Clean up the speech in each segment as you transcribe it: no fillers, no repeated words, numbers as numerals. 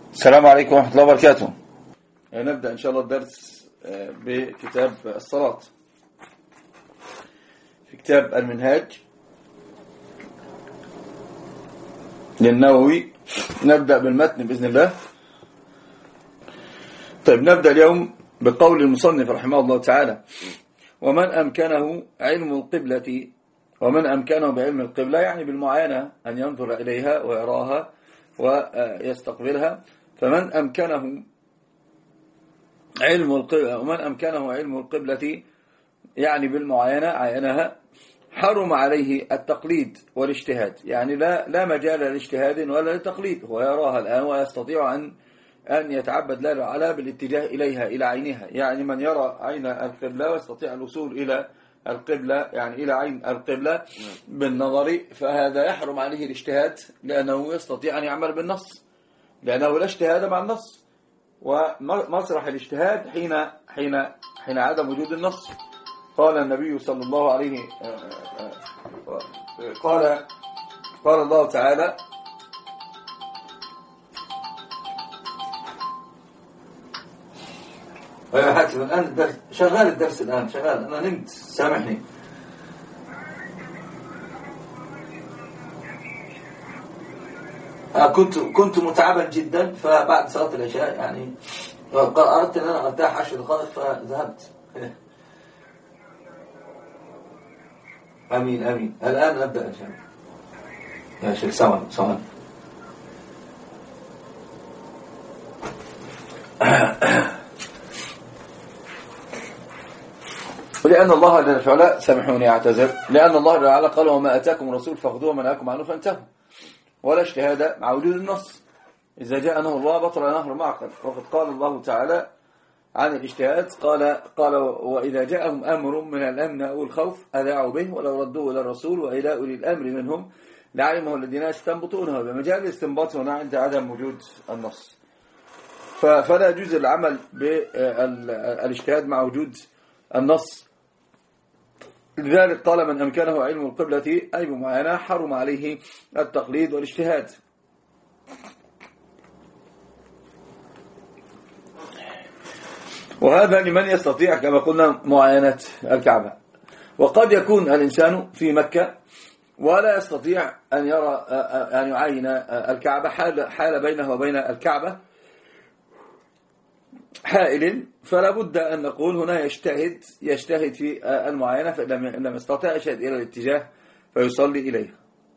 السلام عليكم ورحمة الله وبركاته. نبدأ إن شاء الله الدرس بكتاب الصلاة في كتاب المنهاج للنووي. نبدأ بالمتن بإذن الله. طيب، نبدأ اليوم بقول المصنف رحمه الله تعالى: ومن أمكنه علم القبلة، ومن أمكنه بعلم القبلة يعني بالمعاينة أن ينظر إليها ويراها ويستقبلها، فمن أمكنه علم القبلة، ومن أمكنه علم القبلة يعني بالمعاينة عينها، حرم عليه التقليد والاجتهاد، يعني لا مجال لاجتهاد ولا لتقليد، هو يراها الآن ويستطيع أن يتعبد لا على بالاتجاه إليها إلى عينها، يعني من يرى عين القبلة ويستطيع الوصول إلى القبلة يعني إلى عين القبلة بالنظر، فهذا يحرم عليه الاجتهاد لأنه يستطيع أن يعمل بالنص، لأنه لا اجتهاد مع النص، ومسرح الاجتهاد حين عدم وجود النص. قال النبي صلى الله عليه قال الله تعالى: يا حاتم الآن الدرس شغال، الدرس الآن شغال، أنا نمت سامحني. كنت متعبا جدا، فبعد صلاة العشاء يعني أردت أن أنا أرتاح 10 دقائق فذهبت. أمين. الآن نبدأ إن شاء الله يا شيخ. سواء ولأن الله جل وعلا، سامحوني أعتذر، لأن الله جل وعلا قال: وما أتاكم الرسول فخذوه وما نهاكم عنه فانتهوا، ولا اجتهاد مع وجود النص. إذا جاء نهر الله بطل نهر معقل، وقد قال الله تعالى عن الاجتهاد قال: وإذا جاءهم أمر من الأمن أو الخوف أذاعوا به ولو ردوه إلى الرسول وإلى أولي الأمر منهم لعلمه الذين يستنبطونه. بمجال الاستنباط هنا عند عدم وجود النص، فلا يجوز العمل بالاجتهاد مع وجود النص. لذلك قال: من أمكنه علم القبلة أي بمعاينة حرم عليه التقليد والاجتهاد. وهذا لمن يستطيع كما قلنا معاينة الكعبة. وقد يكون الإنسان في مكة ولا يستطيع أن يرى أن يعاين الكعبة، حال بينه وبين الكعبة حائل، فلا بد أن نقول هنا يجتهد في المعاينة، فإن لم يستطيع يشهد إلى الاتجاه فيصلي إليه.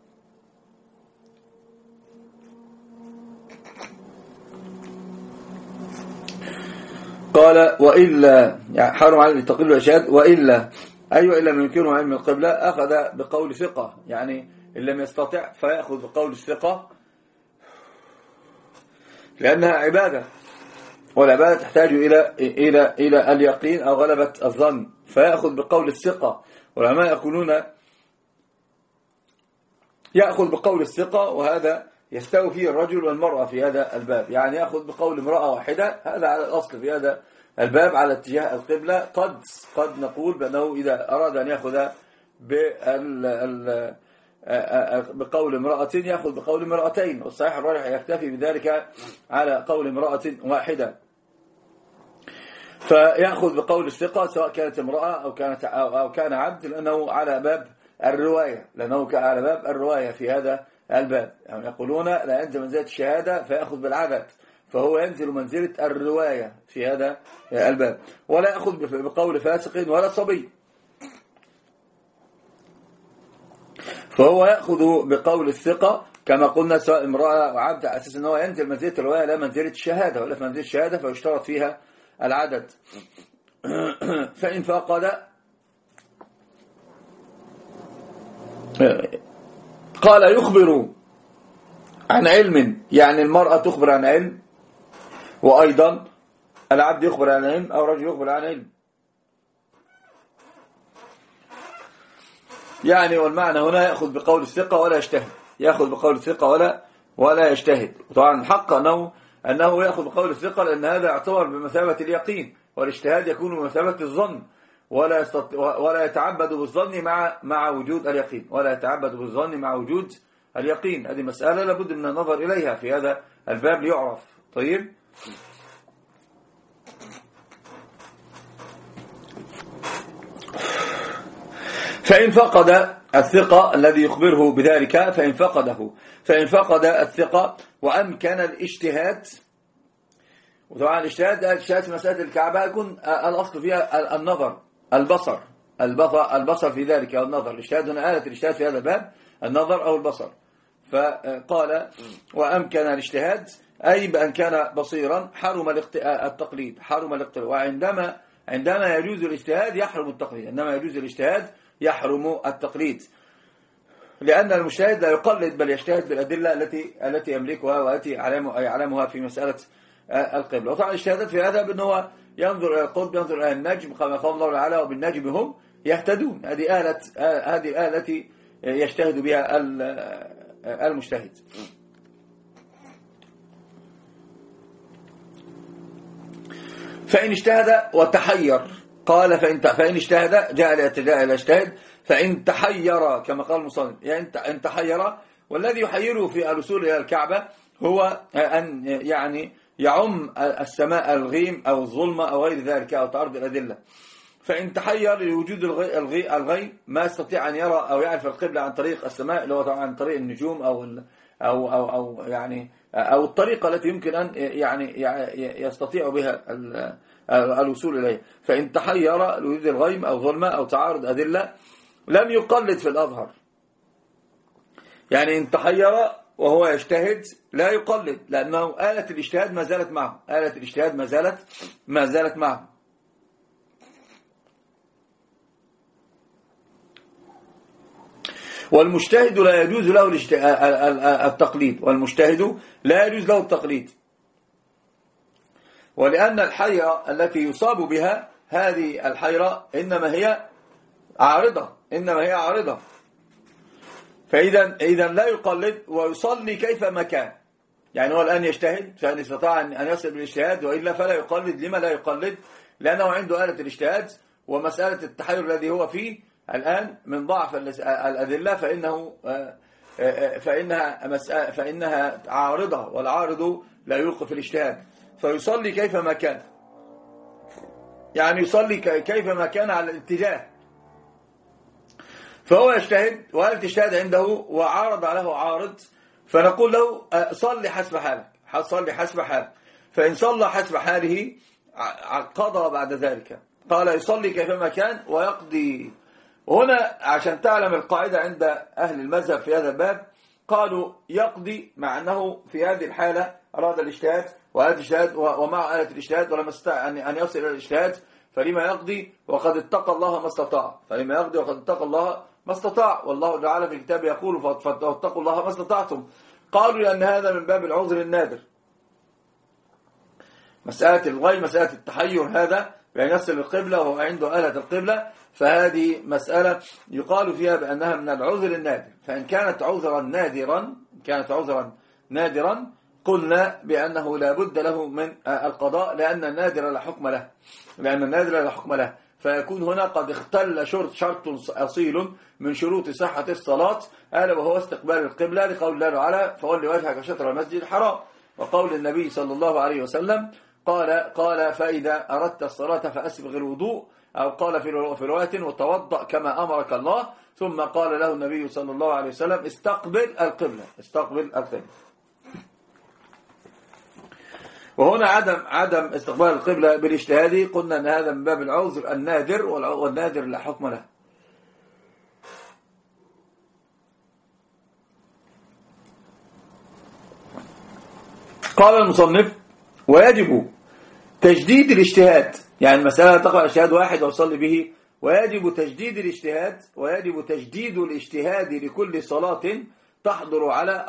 قال: وإلا يعني حرم عليه التقليد والإرشاد، وإلا أيوة إلا من يمكنه علم القبلة أخذ بقول ثقة، يعني إن لم يستطع فيأخذ بقول الثقة، لأنها عبادة، والعبادة تحتاج إلى اليقين أو غلبة الظن، فيأخذ بقول الثقة. والعلماء يقولون يأخذ بقول الثقة، وهذا يستوي فيه الرجل والمرأة في هذا الباب، يعني يأخذ بقول امرأة واحدة، هذا على الأصل في هذا الباب على اتجاه القبلة. قد نقول بأنه إذا أراد أن يأخذ بقول امرأة يأخذ بقول امرأتين، والصحيح الراجح يكتفي بذلك على قول امرأة واحدة، فيأخذ بقول الثقة سواء كانت امرأة أو كان عبد، لأنه على باب الرواية في هذا الباب. يعني يقولون لا ينزل منزلة الشهادة فيأخذ بالعدد، فهو ينزل منزلة الرواية في هذا الباب، ولا يأخذ بقول فاسق ولا صبي، فهو يأخذ بقول الثقة كما قلنا سواء امرأة أو عبد، على أساس أنه ينزل منزلة الرواية لا منزلة الشهادة، ولا في منزلة الشهادة فيشترط فيها العدد. فإن فقد قال: يخبر عن علم، يعني المرأة تخبر عن علم، وأيضا العبد يخبر عن علم أو رجل يخبر عن علم، يعني والمعنى هنا يأخذ بقول الثقة ولا يجتهد، يأخذ بقول الثقة ولا يجتهد. وطبعا الحق أنه يأخذ بقول الثقة، لأن هذا يعتبر بمثابة اليقين، والاجتهاد يكون بمثابة الظن، ولا يتعبد بالظن مع وجود اليقين، ولا يتعبد بالظن مع وجود اليقين. هذه مسألة لابد من النظر إليها في هذا الباب ليعرف طيب. فإن فقد الثقة الذي يخبره بذلك، فإن فقد الثقة وأمكن الاجتهاد. وطبعا الاجتهاد في مسألة الكعبة يكون الأصل فيها النظر، البصر في ذلك أو النظر. الاجتهاد هنا آلة الاجتهاد في هذا الباب النظر أو البصر. فقال وأمكن الاجتهاد أي بأن كان بصيرا حرم التقليد، وعندما يجوز الاجتهاد يحرم التقليد، عندما يجوز الاجتهاد يحرم التقليد، لأن المجتهد لا يقلد بل يجتهد بالأدلة التي يملكها والتي يعلمها في مسألة القبلة. وطبعا الاجتهادات في هذا بأنه ينظر إلى القطب، ينظر إلى النجم، كما قال الله تعالى وبالنجم هم يهتدون. هذه الآلة التي يجتهد بها المجتهد. فإن اجتهد وتحير، قال فإن اجتهد جاء إلى اجتهد، فإن تحير كما قال المصنف، يعني إن تحير، والذي يحيره في الوصول إلى الكعبة هو أن يعني يعم السماء الغيم أو الظلمة أو غير ذلك أو تعرض الأدلة. فإن تحير لوجود الغيم ما يستطيع أن يرى أو يعرف القبلة عن طريق السماء، اللي هو طبعا عن طريق النجوم أو يعني أو الطريقة التي يمكن أن يعني يستطيع بها الوصول إليه. فإن تحير لوجود الغيم أو ظلمة أو تعارض أدلة لم يقلد في الأظهر، يعني إن تحير وهو يجتهد لا يقلد، لأنه آلة الاجتهاد ما زالت معه، آلة الاجتهاد ما زالت معه. والمجتهد لا يجوز له التقليد، والمجتهد لا يجوز له التقليد، ولأن الحيرة التي يصاب بها هذه الحيرة إنما هي عارضة، فإذا لا يقلد ويصلي كيفما كان. يعني هو الآن يجتهد، فإن استطاع أن يصل بالاجتهاد، وإلا فلا يقلد. لما لا يقلد؟ لأنه عنده آلة الاجتهاد، ومسألة التحير الذي هو فيه الآن من ضعف الأدلة فإنها عارضة، والعارض لا يوقف الاجتهاد، فيصلي كيفما كان، يعني يصلي كيفما كان على الاتجاه. فهو يجتهد وهل تجتهد عنده وعارض له عارض، فنقول له صلي حسب حالك، فإن صلى حسب حاله قضى بعد ذلك. قال يصلي كيفما كان ويقضي. وهنا عشان تعلم القاعدة عند أهل المذهب في هذا الباب، قالوا يقضي مع أنه في هذه الحالة أراد الاجتهاد ومع آلة الاجتهاد ولم يستطع أن يصل إلى الاجتهاد، فلما يقضي وقد اتقى الله ما استطاع. والله تعالى في الكتاب يقول فاتقوا الله ما استطعتم. قالوا لأن هذا من باب العذر النادر. مسألة الغي، مسألة التحير، هذا بأن يصل القبلة وهو عنده آلة القبلة، فهذه مسألة يقال فيها بأنها من العذر النادر. فإن كانت عذرا نادرا قلنا بأنه لا بد له من القضاء، لأن النادر لا حكم له، فيكون هنا قد اختل شرط أصيل من شروط صحة الصلاة، ألا وهو استقبال القبلة، لقول الله تعالى فولي وجهك شطر المسجد الحرام، وقول النبي صلى الله عليه وسلم قال فإذا أردت الصلاة فأسبغ الوضوء، أو قال في رواية وتوضأ كما أمرك الله، ثم قال له النبي صلى الله عليه وسلم استقبل القبلة. وهنا عدم استقبال القبلة بالاجتهاد، قلنا أن هذا من باب العذر النادر، والنادر لا حكم له. قال المصنف ويجب تجديد الاجتهاد، يعني المسألة تقرأ الاجتهاد واحد ويصلي به، ويجب تجديد الاجتهاد لكل صلاة تحضر على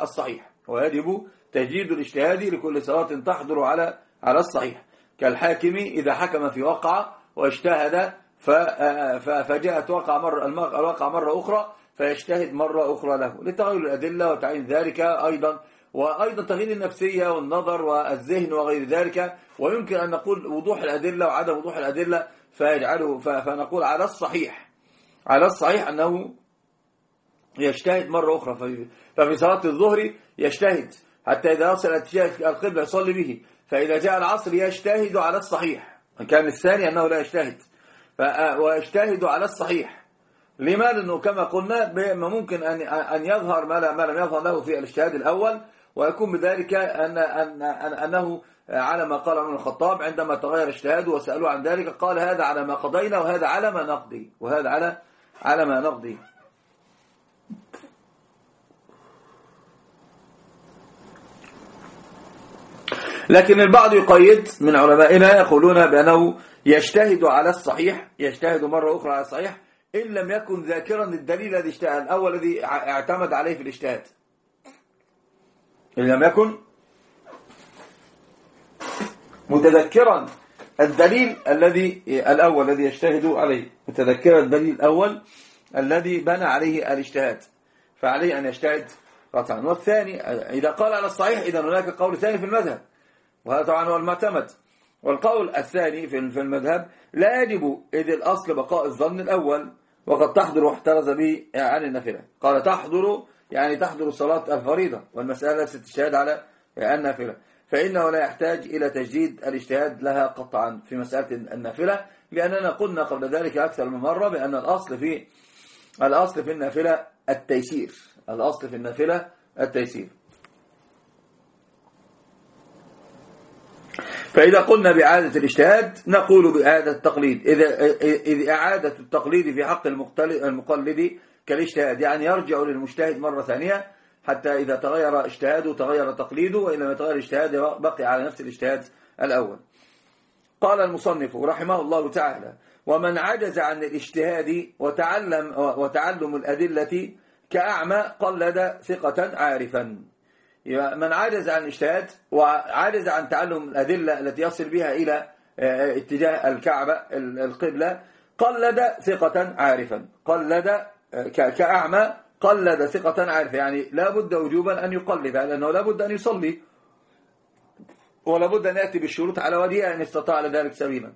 الصحيح، كالحاكم إذا حكم في وقعة واجتهد فجاءت الواقع مرة أخرى فيجتهد مرة أخرى له لتغير الأدلة وتعيين ذلك، وأيضا تغيير النفسية والنظر والذهن وغير ذلك. ويمكن أن نقول وضوح الأدلة وعدم وضوح الأدلة فنقول على الصحيح أنه يجتهد مرة أخرى. ففي صلاة الظهر يجتهد حتى إذا وصل اتجاه القبلة يصلي به. فإذا جاء العصر يجتهد على الصحيح، كان الثاني أنه لا يجتهد، ويجتهد على الصحيح. لما؟ لأنه كما قلنا ممكن أن يظهر ما لم يظهر له في الاجتهاد الأول، ويكون بذلك أنه على ما قال عمر بن الخطاب عندما تغير اجتهاده وسألوه عن ذلك، قال هذا على ما قضينا وهذا على ما نقضي، وهذا على ما نقضي. لكن البعض يقيد من علمائنا يقولون بأنه يجتهد على الصحيح، يجتهد مرة أخرى على الصحيح إن لم يكن ذاكرا الدليل الذي اجتهد الأول الذي اعتمد عليه في الاجتهاد. إن لم يكن متذكرا الدليل الأول الذي يجتهد عليه، متذكرا الدليل الأول الذي بنى عليه الاجتهاد، فعليه أن يجتهد قطعا. والثاني إذا قال على الصحيح إذا هناك قول ثاني في المذهب، وهذا طبعا هو المعتمد. والقول الثاني في المذهب لا يجب، إذ الأصل بقاء الظن الأول، وقد تحضر واحترز به عن النافلة. قال تحضر يعني تحضر صلاة الفريضة، والمسألة ستجتهد على النافلة، فإنه لا يحتاج إلى تجديد الاجتهاد لها قطعا في مسألة النافلة، لأننا قلنا قبل ذلك أكثر من مرة بأن الأصل في النافلة التيسير، الأصل في النافلة التيسير. فإذا قلنا بإعادة الاجتهاد نقول بإعادة التقليد، إذ إعادة التقليد في حق المقلد كالاجتهاد، يعني يرجع للمجتهد مرة ثانية حتى إذا تغير اجتهاده تغير تقليده، وإن لم يتغير اجتهاده بقي على نفس الاجتهاد الأول. قال المصنف رحمه الله تعالى: ومن عجز عن الاجتهاد وتعلم الأدلة كأعمى قلد ثقة عارفا. من عجز عن الاجتهاد وعجز عن تعلم الأدلة التي يصل بها إلى اتجاه الكعبة القبلة قلد ثقة عارفا. قلد كأعمى قلد ثقة عارفا، يعني لا بد وجوبا أن يقلد، لأنه لا بد أن يصلي ولا بد أن يأتي بالشروط على وجهه إن استطاع لذلك سبيلا.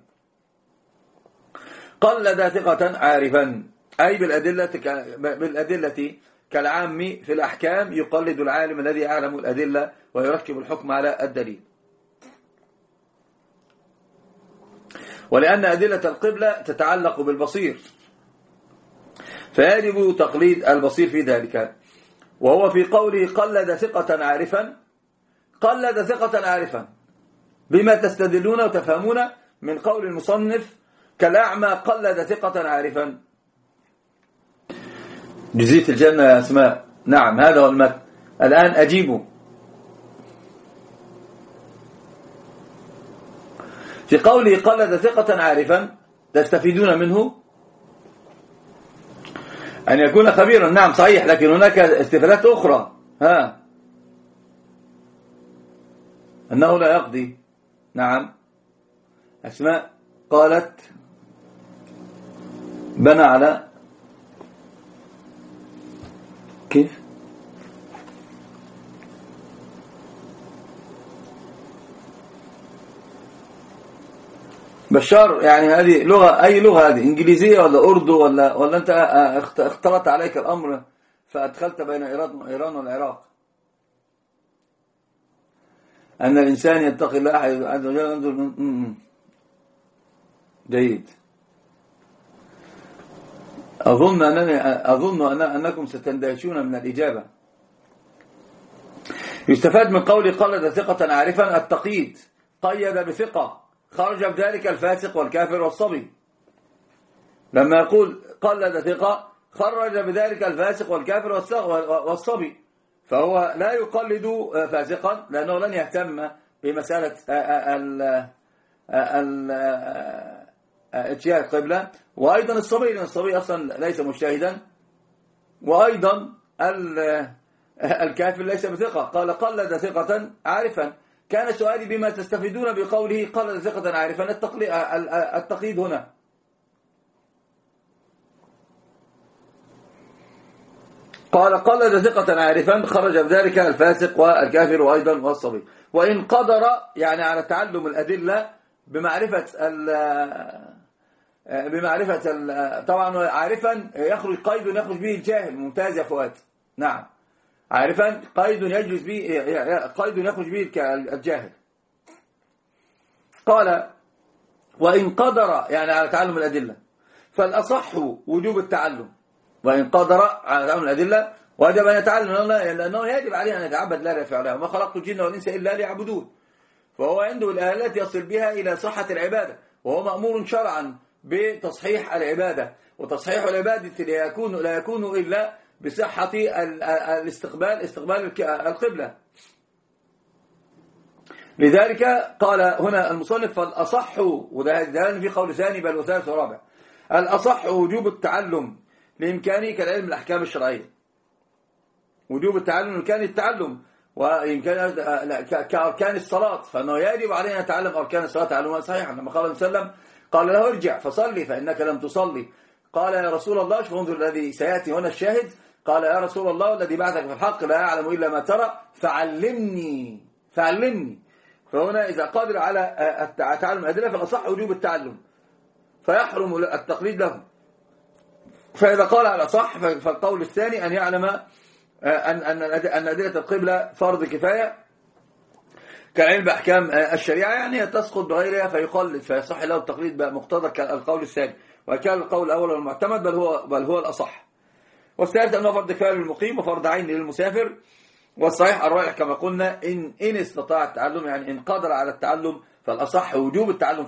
قلد ثقة عارفا أي بالأدلة كالعام في الأحكام يقلد العالم الذي يعلم الأدلة ويركب الحكم على الدليل. ولأن أدلة القبلة تتعلق بالبصير فيجب تقليد البصير في ذلك. وهو في قوله قلد ثقة عارفا، قلد ثقة عارفا بما تستدلون وتفهمون من قول المصنف كالأعمى قلد ثقة عارفا. جزية الجنة يا أسماء. نعم هذا هو المتن. الآن أجيبه. في قوله قلد ثقة عارفا تستفيدون منه أن يكون خبيرا. نعم صحيح، لكن هناك استفادات أخرى. أنه لا يقضي. نعم أسماء قالت بنى على كيف؟ بشار يعني هذه لغة، أي لغة هذه؟ إنجليزية ولا أردو ولا أنت اختلط عليك الأمر فأدخلت بين إيران والعراق؟ أن الإنسان يتقي الله عز وجل. جيد. أظن أنكم ستندهشون من الإجابة. يستفاد من قول قلد ثقة عارفا التقييد، قيد بثقة، خرج بذلك الفاسق والكافر والصبي. لما يقول قلد ثقة خرج بذلك الفاسق والكافر والصبي، فهو لا يقلد فاسقا لأنه لن يهتم بمسألة اتجاه القبلة، وأيضا الصبي لأن الصبي أصلا ليس مجتهدا، وأيضا الكافر ليس بثقة. قال قلد ثقة عارفا. كان سؤالي بما تستفيدون بقوله قلد ثقة عارفا التقييد هنا. قال قلد ثقة عارفا خرج بذلك الفاسق والكافر وأيضا والصبي. وإن قدر يعني على تعلم الأدلة بمعرفة طبعا عارفا يخرج قيد يخرج به الجاهل. ممتاز يا فؤاد. نعم عارفا قيد يجلس به، قيد يخرج به الجاهل. قال وإن قدر يعني على تعلم الأدلة فالأصح وجوب التعلم، وإن قدر على تعلم الأدلة وجب أن يتعلم، لأنه يجب عليه أن يتعبد لا لفعله، وما خلقت الجن والإنس إلا ليعبدون. فهو عنده الآلات يصل بها إلى صحة العبادة، وهو مأمور شرعا بتصحيح العبادة، وتصحيح العبادة لا يكون إلا بصحة استقبال القبلة. لذلك قال هنا المصنف فالأصح، وده في قول ثاني بل وثالث ورابع، الأصح وجوب التعلم لإمكانه كالعلم الأحكام الشرعية، وجوب التعلم لإمكان التعلم، وإمكان كأركان الصلاة، فإنه يجب علينا أن نتعلم أركان الصلاة تعلمها صحيحا. لما قال النبي صلى الله عليه وسلم قال له ارجع فصلي فإنك لم تصلي، قال يا رسول الله، شوف انظر الذي سيأتي هنا الشاهد، قال يا رسول الله الذي بعثك في الحق لا أعلم إلا ما ترى فعلمني. فهنا إذا قادر على تعلم الأدلة فالأصح وجوب التعلم، فيحرم التقليد له. فإذا قال على الأصح فالقول الثاني أن يعلم أن أدلة القبلة فرض كفاية كالعلم بأحكام الشريعة، يعني تسقط بغيرها فيقلد، فيصح له التقليد بمقتضى القول الثاني، وكان القول الأول المعتمد بل هو الأصح. والثالث أنه فرض كفاية للمقيم وفرض عين للمسافر، والصحيح الراجح كما قلنا إن استطاع التعلم، يعني إن قدر على التعلم فالأصح وجوب التعلم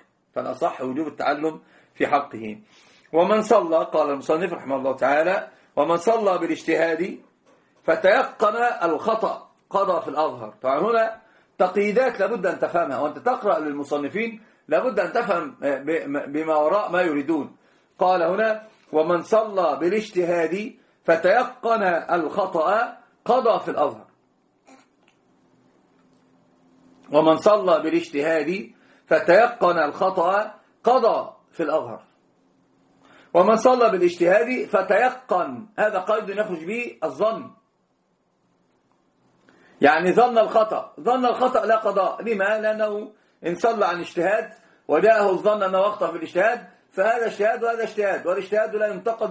في حقه. ومن صلى، قال المصنف رحمه الله تعالى، ومن صلى بالاجتهاد فتيقن الخطأ قضى في الأظهر. طبعا هنا تقييدات لابد أن تفهمها، وأنت تقرأ للمصنفين لابد أن تفهم بما وراء ما يريدون. قال هنا ومن صلى بالاجتهاد فتيقن الخطأ قضى في الأظهر. ومن صلى بالاجتهاد فتيقن الخطأ قضى في الأظهر. ومن صلى بالاجتهاد فتيقن، هذا قيد يخرج به الظن، يعني ظن الخطأ لا قضاء. لما؟ لأنه إن صلى عن اجتهاد وجاءه الظن أنه أخطأ في الاجتهاد فهذا اجتهاد وهذا اجتهاد، والاجتهاد لا ينتقد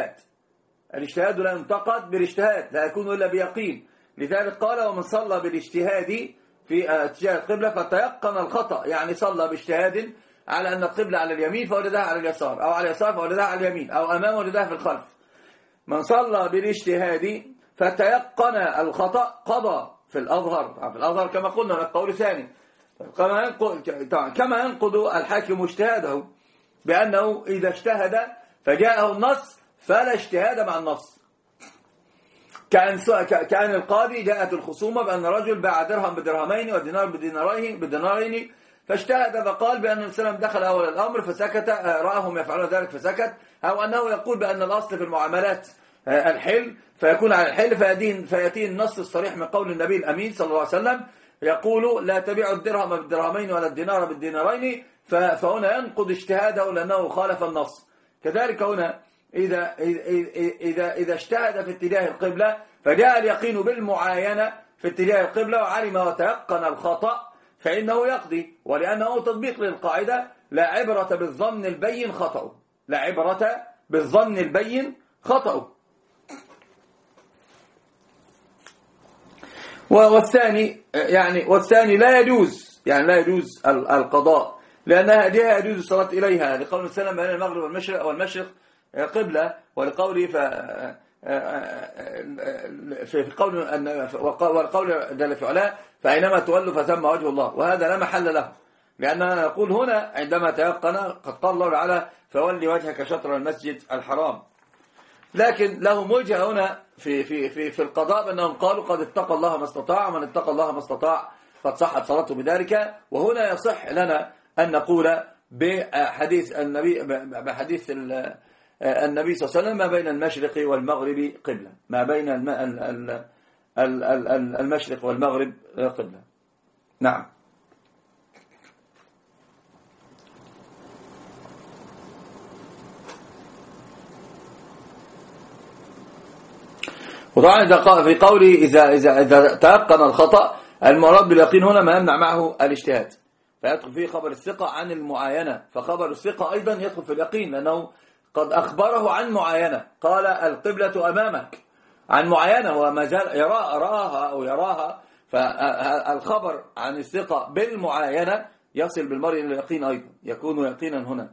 بالاجتهاد، لا يكون إلا بيقين. لذلك قال ومن صلى بالاجتهاد في اتجاه القبلة فتيقن الخطأ، يعني صلى باجتهاد على أن القبلة على اليمين فوجدها على اليسار، أو على اليسار فوجدها على اليمين، أو أمام وجدها في الخلف. من صلى بالاجتهاد فتيقن الخطأ قضى في الأظهر كما قلنا القول ثاني، كما ينقض الحاكم اجتهاده بأنه إذا اجتهد فجاءه النص فلا اجتهاد مع النص. كأن القاضي جاءت الخصومة بأن رجل باع درهم بدرهمين ودينار بدينارين فاجتهد فقال بأن النبي صلى الله عليه وسلم دخل أول الأمر فسكت، رآهم يفعلون ذلك فسكت، أو أنه يقول بأن الأصل في المعاملات الحل فيكون على الحل، فيأتي النص الصريح من قول النبي الأمين صلى الله عليه وسلم يقول لا تبيعوا الدرهم بالدرهمين ولا الدينار بالدينارين، فهنا ينقض اجتهاده لأنه خالف النص. كذلك هنا إذا اجتهد في اتجاه القبلة فجاء اليقين بالمعاينة في اتجاه القبلة وعلم وتيقن الخطأ فإنه يقضي، ولأنه تطبيق للقاعدة لا عبرة بالظن البين خطأه. والثاني لا يجوز القضاء، لأن هذه يجوز الصلاة إليها لقول السلام بين المغرب والمشرق قبلة، ولقوله في قول والقول جل في علاه فأينما تولوا فثم وجه الله، وهذا لا محل له، لأننا نقول هنا عندما تيقن قد قال الله تعالى فولي وجهك شطر المسجد الحرام. لكن لهم وجهة هنا في القضاء بأنهم قالوا قد اتقى الله ما استطاع، ومن اتقى الله ما استطاع قد صحت صلاته بذلك. وهنا يصح لنا أن نقول بحديث النبي صلى الله عليه وسلم ما بين المشرق والمغرب قبلة، ما بين المشرق والمغرب قبلة. نعم. وطبعا في قوله إذا تيقن الخطأ المراد باليقين هنا ما يمنع معه الاجتهاد، فيدخل فيه خبر الثقة عن المعاينة، فخبر الثقة أيضا يدخل في اليقين لأنه قد أخبره عن معاينة، قال القبلة أمامك، عن معينة وما زال يراها أو يراها، فالخبر عن الثقة بالمعاينة يصل بالمرء إلى اليقين أيضا، يكون يقينا هنا.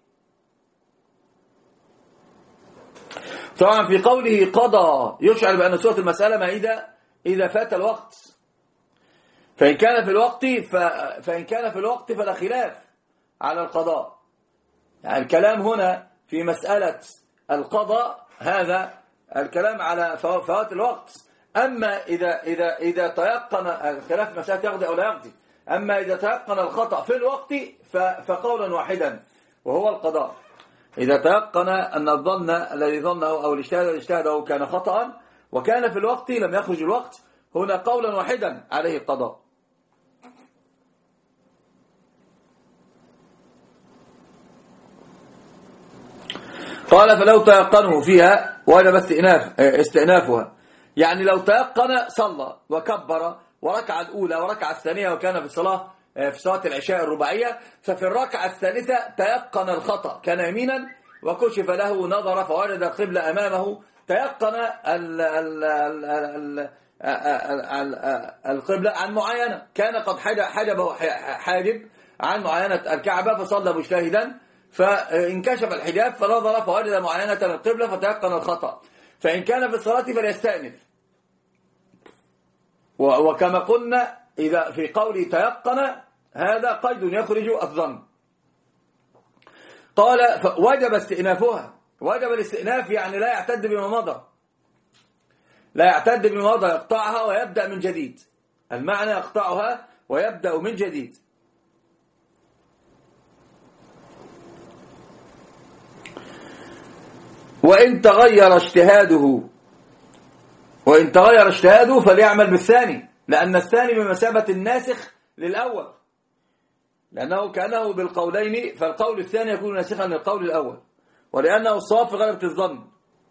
طبعا في قوله قضى يشعر بأن سورة المسألة ما إذا فات الوقت، فإن كان في الوقت فلا خلاف على القضاء. يعني الكلام هنا في مسألة القضاء هذا الكلام على فوات الوقت. أما إذا تيقن الخلاف في مسألة يقضي أو لا يقضي، أما إذا تيقن الخطأ في الوقت فقولا واحدا وهو القضاء. إذا تيقن أن الظن الذي ظنه أو الاجتهاد الذي اجتهده كان خطأ وكان في الوقت لم يخرج الوقت، هنا قولا واحدا عليه القضاء. قال فلو تيقنه فيها وجب استئنافها. يعني لو تيقن صلى وكبر وركع الأولى وركع الثانية وكان في صلاة العشاء الرباعية، ففي الركعة الثالثة تيقن الخطأ، كان يمينا وكشف له نظر فوجد القبلة أمامه، تيقن القبلة عن معينة، كان قد حجبه حاجب عن معينة الكعبة فصلى مجتهدا، فانكشف الحجاب فنظر فوجد معينة القبلة فتيقن الخطأ. فإن كان في الصلاة فليستأنف. وكما قلنا إذا في قوله تيقن هذا قيد يخرج الظن. قال وجب استئنافها. وجب الاستئناف يعني لا يعتد بما مضى، لا يعتد بما مضى، يقطعها ويبدأ من جديد. المعنى يقطعها ويبدأ من جديد. وإن تغير اجتهاده فليعمل بالثاني، لأن الثاني بمثابة الناسخ للأول، لأنه كأنه بالقولين، فالقول الثاني يكون ناسخا للقول الأول، ولأنه الصواب في غلبة الظن.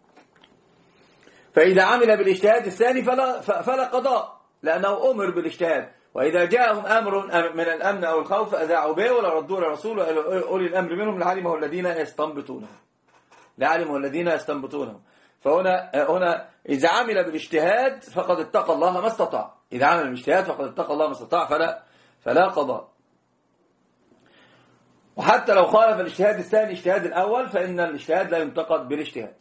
فإذا عمل بالاجتهاد الثاني فلا قضاء، لأنه أمر بالاجتهاد. وإذا جاءهم أمر من الأمن أو الخوف أذاعوا به ولا ردوا للرسول وأولي الأمر منهم لعلمه الذين يستنبطونه. فهنا إذا عمل بالاجتهاد فقد اتقى الله ما استطاع، إذا عمل بالاجتهاد فقد اتقى الله ما استطاع فلا قضاء. وحتى لو خالف الاجتهاد الثاني اجتهاد الأول فإن الاجتهاد لا ينتقد بالاجتهاد.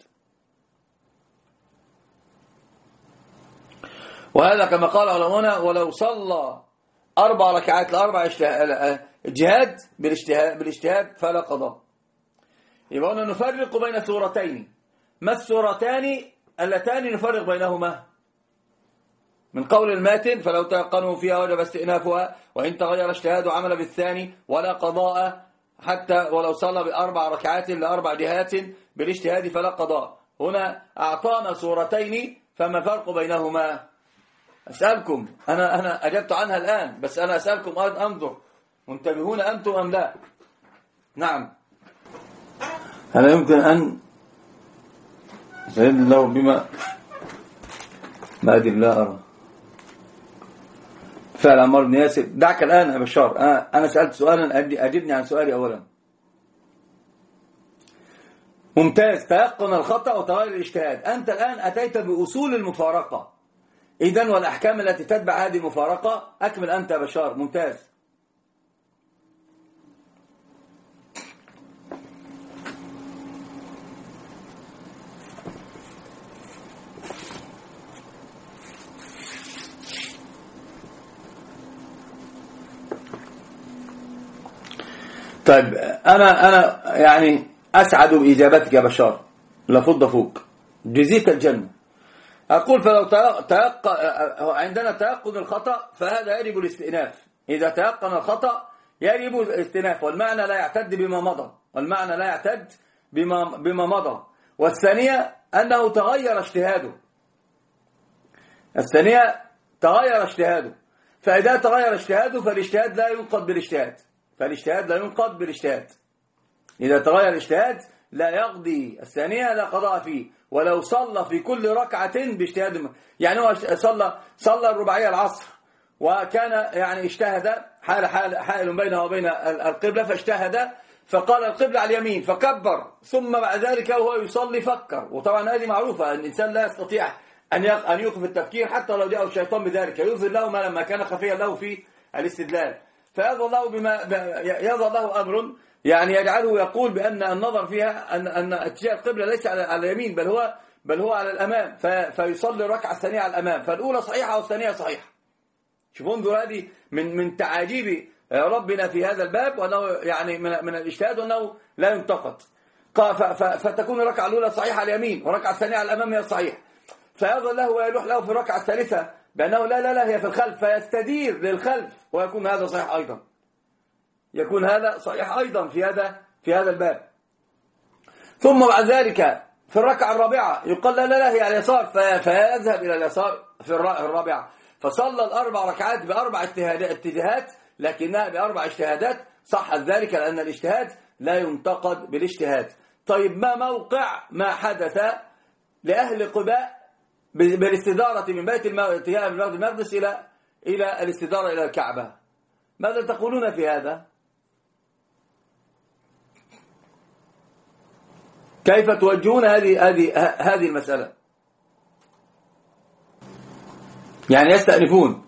وهذا كما قال علماؤنا ولو صلى 4 ركعات لأربع جهاد بالاجتهاد فلا قضاء. يبقى هنا نفرق بين سورتين. ما السورتان اللتان نفرق بينهما؟ من قول الماتن فلو تيقنوا فيها وجب استئنافها، وإن تغير اجتهاد عمل بالثاني ولا قضاء، حتى ولو صلى ب4 ركعات ل4 جهات بالاجتهاد فلا قضاء. هنا أعطانا سورتين، فما الفرق بينهما؟ أسألكم، أنا أجبت عنها الآن، بس أنا أسألكم أنظر منتبهون أنتم أم لا؟ نعم. هل يمكن أن سيد الله بما ما أدري لا أرى فعل عمار بن ياسر؟ دعك الآن يا بشار، أنا سألت سؤالا أجبني عن سؤالي أولا. ممتاز، تيقن الخطأ وتغير الاجتهاد. أنت الآن أتيت بأصول المفارقة، إذن والأحكام التي تتبع هذه المفارقة. أكمل أنت يا بشار. ممتاز. طيب أنا يعني أسعد بإجابتك يا بشار، لفض فوق، جزيك الجنة. أقول فلو عندنا تيقن الخطأ فهذا يجب الاستئناف. إذا تيقن الخطأ يجب الاستئناف، والمعنى لا يعتد بما مضى. والثانية أنه تغير اجتهاده. فإذا تغير اجتهاده فالاجتهاد لا ينقض بالاجتهاد. إذا تغير الاجتهاد لا يقضي الثانية، لا قضاء فيه. ولو صلى في كل ركعة باجتهاد، يعني هو صلى الرباعية العصر وكان يعني اجتهد، حائل بينه وبين القبلة، فاجتهد فقال القبلة على اليمين فكبر، ثم بعد ذلك وهو يصلي فكر. وطبعا هذه معروفة، الإنسان لا يستطيع أن يوقف التفكير حتى لو جاء الشيطان بذلك، يظهر له ما كان خفيا له في الاستدلال، فيظهر له أمر يعني يجعله يقول بأن النظر فيها أن اتجاه القبلة ليس على اليمين بل هو على الأمام، فيصلي الركعة الثانية على الأمام، فالأولى صحيحة والثانية صحيحة. شوفوا انظر، هذه من تعاجيب ربنا في هذا الباب، وأنه يعني من الاجتهاد وأنه لا ينتقد. فتكون الركعة الأولى صحيحة على اليمين والركعة الثانية على الأمام هي صحيحة، فيظل له ويلوح له في الركعة الثالثة بأنه لا هي في الخلف، فيستدير للخلف، ويكون هذا صحيح أيضا، يكون هذا صحيح أيضا في هذا الباب. ثم بعد ذلك في الركعة الرابعة يقال لا هي على اليسار، فيذهب إلى اليسار في الرابعة، فصلى الأربع ركعات بأربع اتجاهات، لكنها بأربع اجتهادات، صح ذلك لأن الاجتهاد لا ينتقد بالاجتهاد. طيب ما موقع ما حدث لأهل قباء بالاستدارة من بيت المقدس إلى الاستدارة إلى الكعبة؟ ماذا تقولون في هذا؟ كيف توجهون هذه المسألة؟ يعني يستأنفون.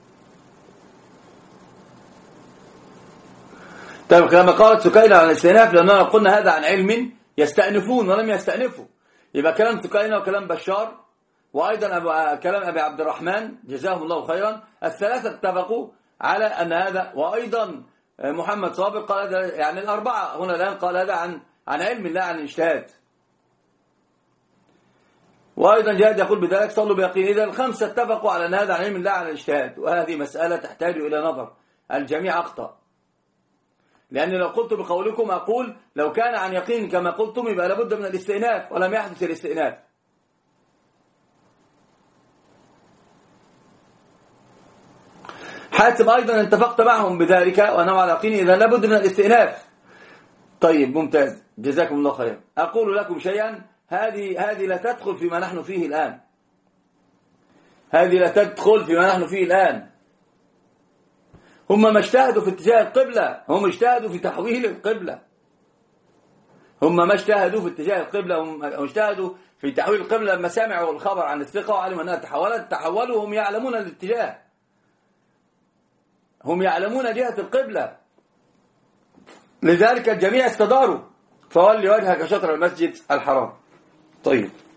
طيب كما قالت سكينة عن الاستئناف، لأننا قلنا هذا عن علم يستأنفون ولم يستأنفوا، يبقى كلام سكينة وكلام بشار وأيضا كلام أبي عبد الرحمن جزاهم الله خيرا، الثلاثة اتفقوا على أن هذا، وأيضا محمد صابر قال هذا، يعني الأربعة هنا الآن قال هذا عن علم لا عن اجتهاد، وأيضا جاد يقول بذلك صلوا بيقين. إذا الخمسة اتفقوا على أن هذا عن علم لا عن الاجتهاد، وهذه مسألة تحتاج إلى نظر، الجميع أخطأ، لأن لو قلت بقولكم أقول لو كان عن يقين كما قلتم يبقى لابد من الاستئناف، ولم يحدث الاستئناف. حاتم أيضا اتفقت معهم بذلك وأنهم على يقين، إذا لابد من الاستئناف. طيب ممتاز، جزاكم الله خير. أقول لكم شيئا، هذه لا تدخل فيما نحن فيه الآن، هذه لا تدخل فيما نحن فيه الآن. هم ما اجتهدوا في اتجاه القبلة، هم اجتهدوا في تحويل القبلة، هم ما اجتهدوا في اتجاه القبلة، هم اجتهدوا في تحويل القبلة. لما سمعوا الخبر عن الثقة وعلموا أنها تحولوا، هم يعلمون الاتجاه، هم يعلمون جهة القبلة، لذلك الجميع استداروا، فولي وجهك شطر المسجد الحرام. طيب.